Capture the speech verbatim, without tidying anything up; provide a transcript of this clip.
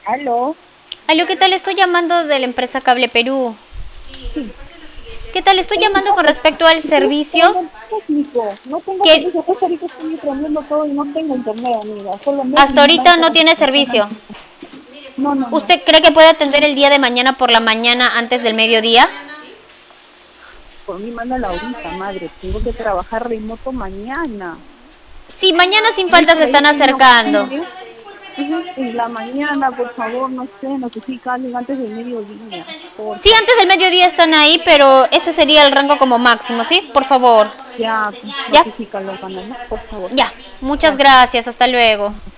Aló, Aló, ¿qué tal? Estoy llamando de la empresa Cable Perú. sí. ¿Qué tal? Estoy Oye, llamando con disculpe, respecto al estoy servicio buscando el técnico. No tengo que servicio. Justo ahorita estoy aprendiendo todo y no tengo internet, amiga. Solo hasta Netflix nomás ahorita para no tiene conectar la servicio. antena. No, no, no. ¿Usted cree que puede atender el día de mañana por la mañana antes del mediodía? Por mí mándala ahorita, madre. Tengo que trabajar remoto mañana. Sí, mañana sin No hay falta se por ahí están alguna acercando. opción. En la mañana, por favor, no sé, notifica a alguien antes del mediodía. Sí, Porfa. antes del mediodía están ahí, pero ese sería el rango como máximo, ¿sí? Por favor. Ya, ¿Ya? notifícalo, mándalo, por favor. Ya. Muchas Gracias. gracias. Hasta luego.